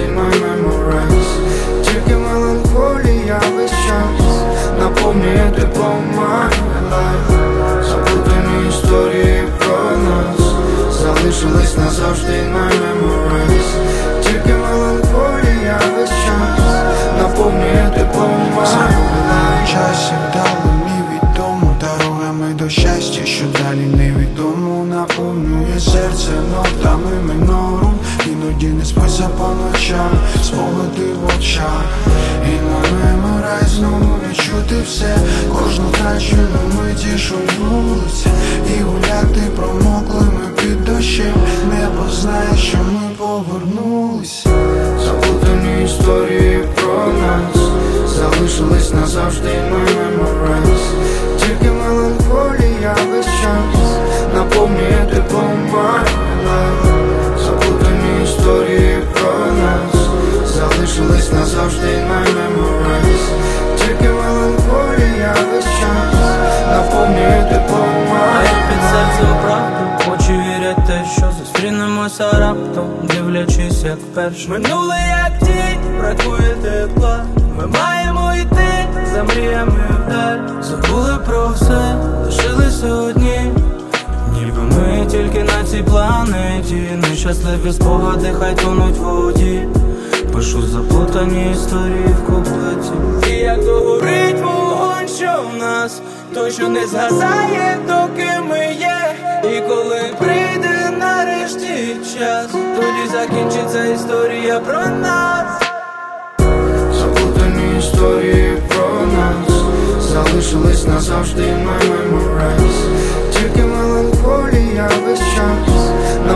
my memories. Тільки меланхолія весь час наповнює теплом my life. Заплутані історії про нас залишились назавжди my memories. Тільки меланхолія весь час наповнює теплом my life. Часі вдало невідомо, дорогами до щастя, що далі невідомо. Наповнює серце нотами минором. Іноді не спиться по ночам, спогади в очах. І на меморай знову відчути все, кожну втрачену миті вулиці. І гуляти промоклими під дощем. Небо знає, що ми повернулись. Заплутані історії про нас залишились назавжди my memories. Тільки меланхолія весь час наповнює теплом my life. Заплутані історії про нас залишились назавжди my memories. Тільки меланхолія весь час наповнює теплом my life. Під серцем правду, очі вірять те, що зустрінемося раптом, дивлячись як вперше. Минуле як тінь, бракує тепла. Ми маємо йти за мріями вдаль. Забули про все, лишилися одні. Ніби ми тільки на цій планеті. Нещасливі спогади хай тонуть в воді. Пишу заплутані історії в куплеті. І як догорить вогонь, що в нас, той, що не згасає, доки ми є. І коли прийде нарешті час, тоді закінчиться історія про нас. Заплутані історії про нас залишились назавжди my memories. Тільки меланхолія весь час